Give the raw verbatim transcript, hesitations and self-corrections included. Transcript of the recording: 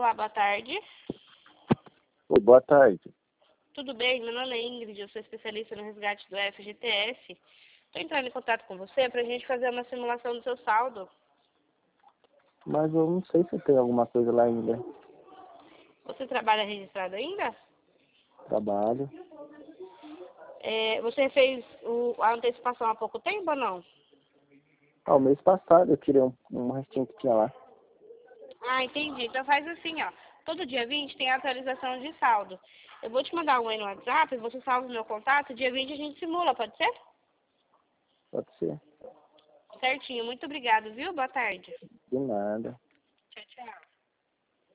Olá, boa tarde. Oi, boa tarde. Tudo bem? Meu nome é Ingrid, eu sou especialista no resgate do F G T S. Estou entrando em contato com você para a gente fazer uma simulação do seu saldo. Mas eu não sei se tem alguma coisa lá ainda. Você trabalha registrado ainda? Trabalho. É, você fez o, a antecipação há pouco tempo ou não? Ah, o mês passado eu tirei um, um restinho que tinha lá. Ah, entendi. Então faz assim, ó. Todo dia vinte tem atualização de saldo. Eu vou te mandar um aí no WhatsApp, você salva o meu contato, dia vinte a gente simula, pode ser? Pode ser. Certinho. Muito obrigado, viu? Boa tarde. De nada. Tchau, tchau.